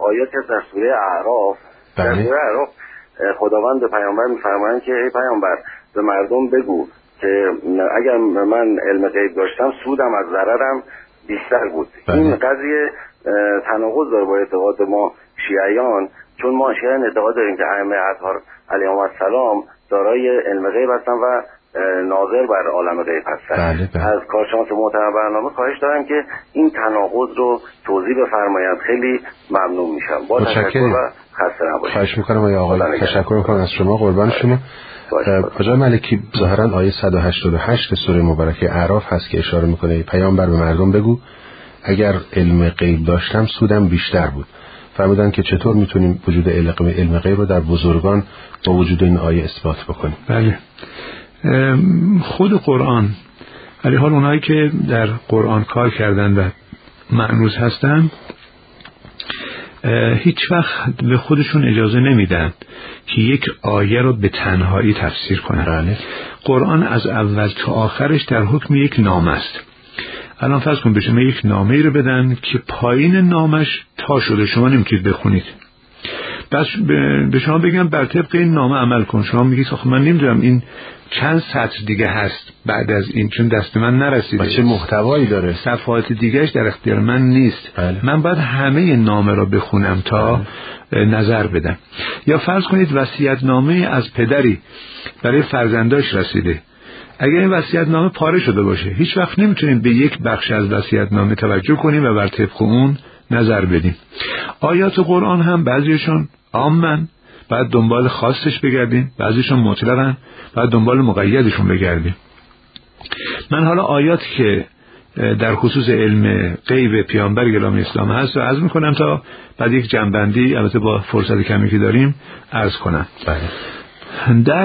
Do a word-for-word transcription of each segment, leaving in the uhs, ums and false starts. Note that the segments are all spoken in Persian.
آیاتی در سوره اعراف. در سوره اعراف خداوند به پیامبر میفرمایند که ای پیامبر به مردم بگو که اگر من علم غیب داشتم سودم از ضررم بیشتر بود. بله. این قضیه تناقض داره با اعتقاد ما شیعیان، چون ما شیعیان اعتقاد داریم که ائمه اطهار علیهم السلام دارای علم غیب هستن و ناظر بر عالم غیب هستن. بله بله. از کارشناس محترم برنامه خواهش دارم که این تناقض رو توضیح بفرمایند. خیلی ممنون میشم. با تشکر و خسته نباشید. خواهش میکنم آقای تشکر میکنم از شما، قربان شما. آقای ملکی ظاهرا آیه صد و هشتاد و هشت سوره مبارکه اعراف هست که اشاره میکنه پیامبر به مردم بگو اگر علم غیب داشتم سودم بیشتر بود. فرمودن که چطور میتونیم وجود علم غیب رو در بزرگان با وجود این آیه اثبات بکنیم؟ بله، خود قرآن علی حال اونایی که در قرآن کار کردن و معنوس هستن هیچ وقت به خودشون اجازه نمیدن که یک آیه رو به تنهایی تفسیر کنن. بله. قرآن از اول تا آخرش در حکم یک نامه است. الان فرض کن به شما یک نامه رو بدن که پایین نامش تا شده، شما نمیتونید بخونید، بس به شما بگم بر طبق این نامه عمل کن. شما میگید آخه من نمیدونم این چند سطر دیگه هست بعد از این، چون دست من نرسیده، چه محتوایی داره، صفحات دیگهش در اختیار من نیست. بله. من باید همه نامه را بخونم تا بله. نظر بدم. یا فرض کنید وصیت‌نامه از پدری برای فرزنداش رسیده، اگر این وصیت‌نامه پاره شده باشه هیچ وقت نمیتونیم به یک بخش از وصیت‌نامه توجه کنیم و بر طبق اون نظر بدیم. آیات قرآن هم بعضیشون عامن، بعد دنبال خاصش بگردیم، بعضیشون مطلقن، بعد دنبال مقیدشون بگردیم. من حالا آیات که در خصوص علم غیب پیامبر گرامی اسلام هست و عرض میکنم تا بعد یک جنبندی البته با فرصت کمی که داریم عرض کنم. بله. در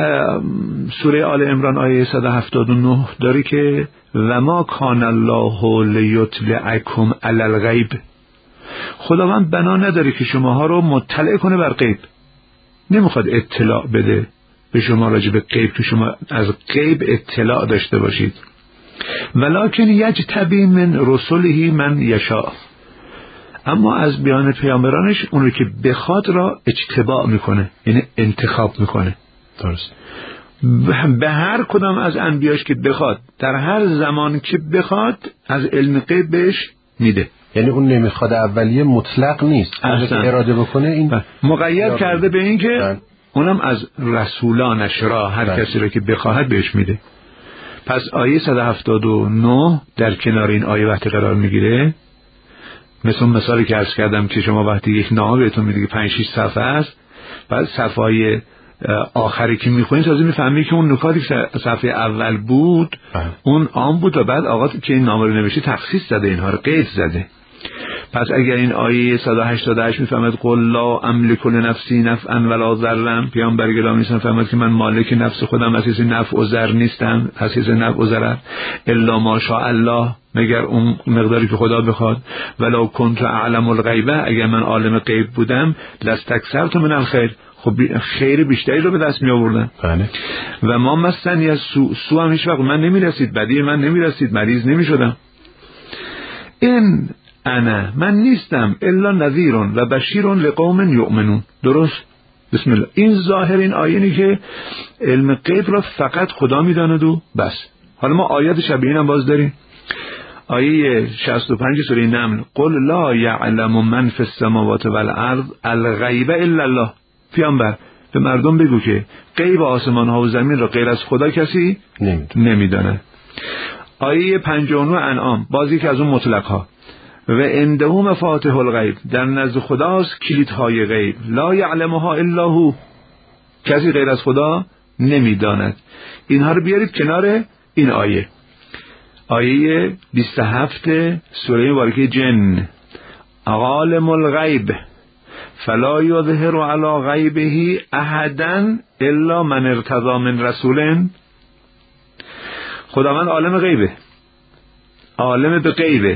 سوره آل عمران آیه صد و هفتاد و نه داره که و ما کان الله لیطلعکم علی الغیب، خداوند بنا نداره که شماها رو مطلع کنه بر غیب، نمیخواد اطلاع بده به شما راجع به غیب که شما از غیب اطلاع داشته باشید. ولکن یجتبی من رسله من یشاء، اما از بیان پیامبرانش اونو که بخواد را اجتباع میکنه، یعنی انتخاب میکنه. درست. به هر کدام از انبیاش که بخواد در هر زمان که بخواد از علم غیب بهش میده. یعنی اون نمیخواد اولیه مطلق نیست، اگه اراده بکنه این مقید کرده به این که اونم از رسولانش را هر بله. کسی را که بخواهد بهش میده. پس آیه صد و هفتاد و نه در کنار این آیه وقتی قرار میگیره، مثل مثالی که عرض کردم که شما وقتی یک نامه بهتون میده که پنج شش صفحه است، بعد صفحه های آخری که میخونید تازه میفهمی که اون نکاتی که صفحه اول بود بله. اون عام بود و بعد آقا که این نامه رو نوشته تخصیص زده، اینها رو قید زده. پس اگر این آیه صد و هشتاد و هشت میفهمد قل لا املک لنفسی نفعا ولا ضرا، پیامبر گرامی نیستم فهمد که من مالک نفس خودم، از حیث نفع و ضر نیستم، از حیث نفع و ضرر الا ما شاء الله، مگر اون مقداری که خدا بخواد. ولو کنت اعلم الغیبه، اگر من عالم غیب بودم لاستکثرت من الخیر، خب خیر بیشتری رو به دست می آوردم. بله. و ما مسنی از سو سو هم هیچ وقت من نمی رسید، بدی من نمی رسید، مریض نمی شدم. این انا من نیستم الا نذیر و بشیر لقوم یؤمنون. درست؟ بسم الله. این ظاهر این آیه اینه که علم غیب را فقط خدا میداند و بس. حالا ما آیات شبیه این هم باز داریم. آیه شصت و پنج سوره نمل قل لا یعلم من فی السماوات والارض الغیب الا الله، پیامبر به مردم بگو که غیب آسمان ها و زمین را غیر از خدا کسی نمیداند. آیه پنجاه و نه انعام بازی که از اون مطلق ها و عنده مفاتیح الغیب، در نزد خداست کلیدهای غیب، لا یعلمها الا هو، کسی غیر از خدا نمیداند. اینها رو بیارید کنار این آیه. آیه بیست و هفت سوره مبارکه جن عالم الغیب فلا یظهر علی غیبه احدا الا من ارتضی من رسول. خداوند عالم غیبه، عالم به غیبه،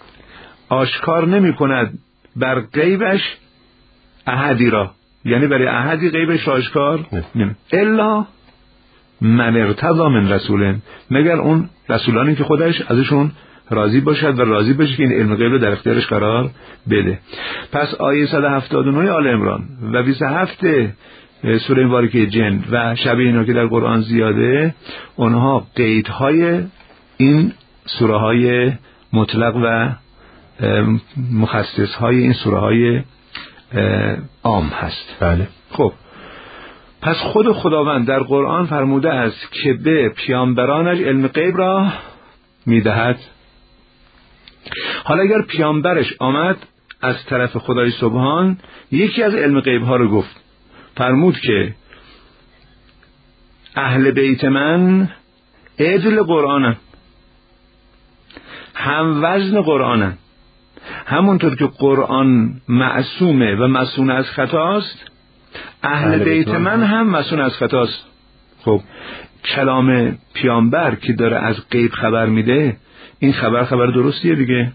آشکار نمی کند بر غیبش احدی را، یعنی برای احدی غیبش آشکار نمی الا من ارتضی من رسول، مگر اون رسولانی که خودش ازشون راضی باشد و راضی باشه که این علم غیب رو در اختیارش قرار بده. پس آیه صد و هفتاد و نه آل عمران و بیست و هفت سوره مبارکه جن و شبیه اینا که در قرآن زیاده، اونها قیدهای این سوره های مطلق و مخصص های این سوره های عام هست. بله. خب پس خود خداوند در قرآن فرموده است که به پیامبرانش علم غیب را میدهد. حالا اگر پیامبرش آمد از طرف خدای سبحان یکی از علم غیب ها رو گفت، فرمود که اهل بیت من عدل قرآنن، هم وزن قرآنن، همونطور که قرآن معصومه و معصوم از خطاست، اهل, اهل بیت من هم معصوم از خطاست. خب کلام پیامبر که داره از غیب خبر میده، این خبر خبر درستیه دیگه.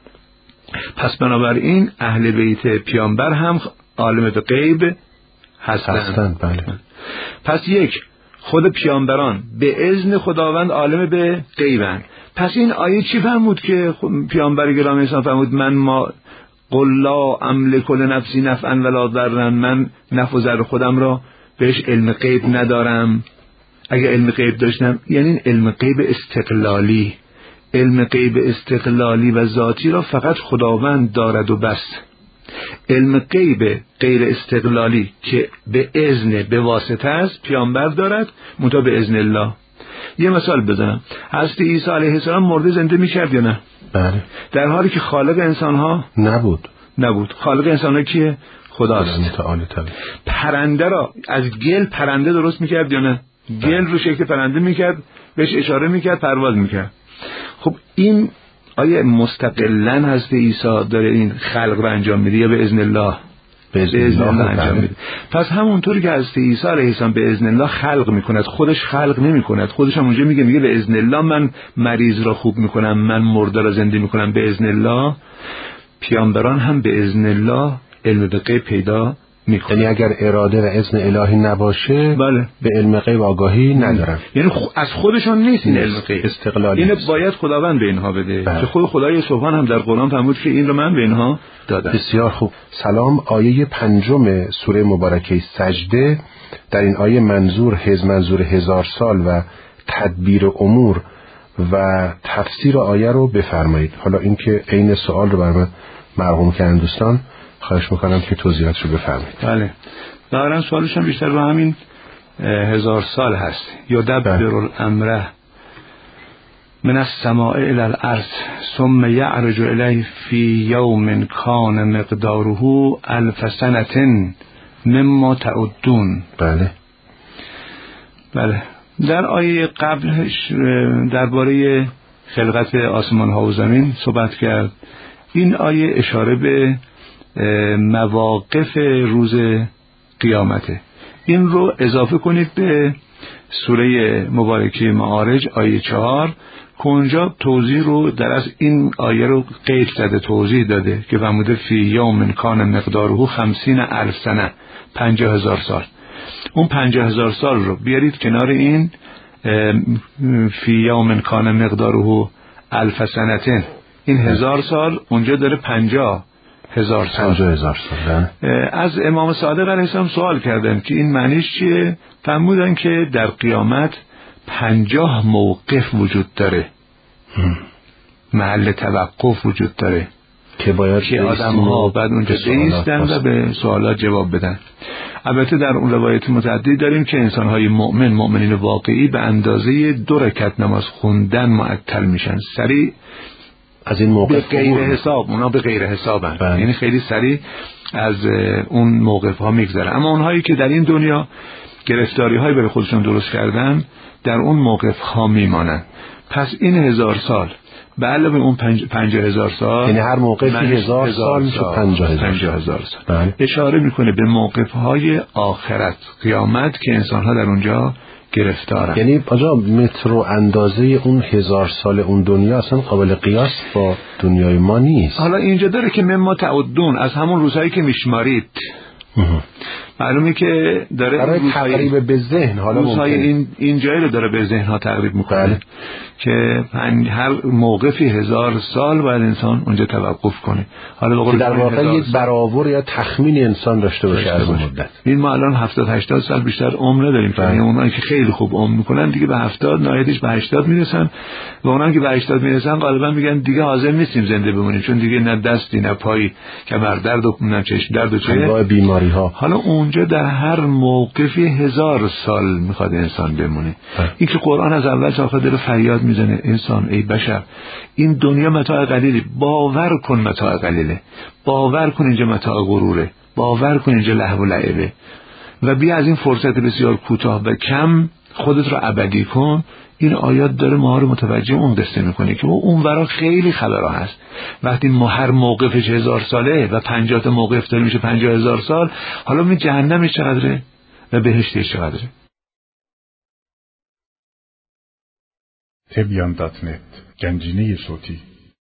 پس بنابراین اهل بیت پیامبر هم عالم به غیب هستند. هستند بله. پس یک، خود پیامبران به اذن خداوند عالم به غیبند. پس این آیه چی فرمود که پیامبر گرامی اسلام فرمود من ما قل لا املک لنفسی نفعا ولا ضرا، من نفع و ضر خودم را بهش علم غیب ندارم. اگه علم غیب داشتم، یعنی این علم غیب استقلالی، علم غیب استقلالی و ذاتی را فقط خداوند دارد و بس. علم غیب غیر استقلالی که به اذن به واسطه است پیامبر دارد، منتها به اذن الله. یه مثال بزنم، حضرت عیسی علیه السلام مرده زنده می‌کرد یا نه؟ بله. در حالی که خالق انسان‌ها نبود. نبود. خالق انسان‌ها کیه؟ خداست. متعال تعالی. پرنده را از گل پرنده درست می‌کرد یا نه؟ گل رو شکل پرنده می‌کرد، بهش اشاره می‌کرد، پرواز می‌کرد. خب این آیا مستقلاً حضرت عیسی داره این خلق رو انجام میده یا به اذن الله؟ به اذن الله انجام میده. پس همونطور که حضرت عیسی علیه السلام به اذن الله خلق میکند، خودش خلق نمیکند، خودش هم اونجا میگه میگه به اذن الله من مریض را خوب میکنم، من مرده را زنده میکنم به اذن الله. پیامبران هم به اذن الله علم به غیب پیدا میکنن. یعنی اگر اراده و اذن الهی نباشه بله. به علم غیب آگاهی ندارن. یعنی خ... از خودشون نیست این علم غیب، استقلالی. اینو باید خداوند به اینها بده. بله. که خود خدای سبحان هم در قرآن فرمود که این رو من به اینها دادم. بسیار خوب. سلام. آیه پنجم سوره مبارکه سجده، در این آیه منظور هز منظور هزار سال و تدبیر امور و تفسیر آیه رو بفرمایید. حالا اینکه عین سوال رو برام مرقوم کردن دوستان، خواهش میکنم که توضیحات رو بفرمایید. بله. ظاهرا سوالش هم بیشتر رو همین هزار سال هست. یدبر الامر من السماء الى الارض ثم یعرج الیه فی یوم کان مقداره الف سنه مما تعدون. بله. بله. در آیه قبلش درباره خلقت آسمان ها و زمین صحبت کرد. این آیه اشاره به مواقف روز قیامته. این رو اضافه کنید به سوره مبارکه معارج آیه چهار که اونجا توضیح رو در از این آیه رو قید زده، توضیح داده که فرموده فی یوم کان مقداره خمسین الف سنه، پنجاه هزار سال. اون پنجاه هزار سال رو بیارید کنار این فی یوم کان مقداره الف سنتین، این هزار سال اونجا داره پنجاه هزار سال. پنجاه هزار سال. از امام صادق علیه السلام سوال کردن که این معنیش چیه؟ فرمودن که در قیامت پنجاه موقف وجود داره، محل توقف وجود داره که باید که آدم ها بعد اونجا بایستن و به سوالات جواب بدن. البته در اون روایت متعدد داریم که انسان های مؤمن، مؤمنین واقعی، به اندازه دو رکعت نماز خوندن معطل میشن، سریع از این موقف به غیر حساب، اونا به غیر حسابن، یعنی خیلی سریع از اون موقف ها میگذره. اما اونهایی که در این دنیا گرفتاری های برای خودشون درست کردن در اون موقف ها میمانن. پس این هزار سال به علاوه اون پنج پنجاه هزار سال، یعنی هر موقفی هزار سال میشه پنجاه هزار سال. اشاره میکنه به موقف های آخرت، قیامت، که انسان ها در اونجا گرفتارن. یعنی آجا متر و اندازه اون هزار سال اون دنیا اصلا قابل قیاس با دنیای ما نیست. حالا اینجا داره که مما تعدون، از همون روزهایی که میشمارید. معلومه که داره برای تقریب به ذهن حالا روزهای این این جایی رو داره به ذهن ها تقریب میکنه. بله. که هر موقفی هزار سال باید انسان اونجا توقف کنه. حالا که در واقع یک برآورد یا تخمین انسان داشته باشه از مدت. این ما الان هفتاد هشتاد سال بیشتر عمر نداریم. یعنی اونایی که خیلی خوب عمر میکنن دیگه به هفتاد نهایتش به هشتاد میرسن و اونایی که به هشتاد میرسن غالبا میگن دیگه حاضر نیستیم زنده بمونیم، چون دیگه نه دستی نه پایی، کمر درد و نه چشم درد و چه بیماری ها. حالا اونجا در هر موقفی هزار سال میخواد انسان بمونه. این که قرآن از اول تا آخر داره فریاد میزنه انسان ای بشر این دنیا متاع قلیله، باور کن متاع قلیله، باور کن اینجا متاع غروره، باور کن اینجا لهو و لعبه و بیا از این فرصت بسیار کوتاه و کم خودت رو ابدی کن. این آیات داره ما رو متوجه اون قصه میکنه که اون ورا خیلی خبرها هست. وقتی ما هر موقفش هزار ساله و پنجاه تا موقف داره میشه پنجاه هزار سال، حالا می جهنمش چقدره و بهشتش چقدره. تبیان دات نت گنجینه صوتی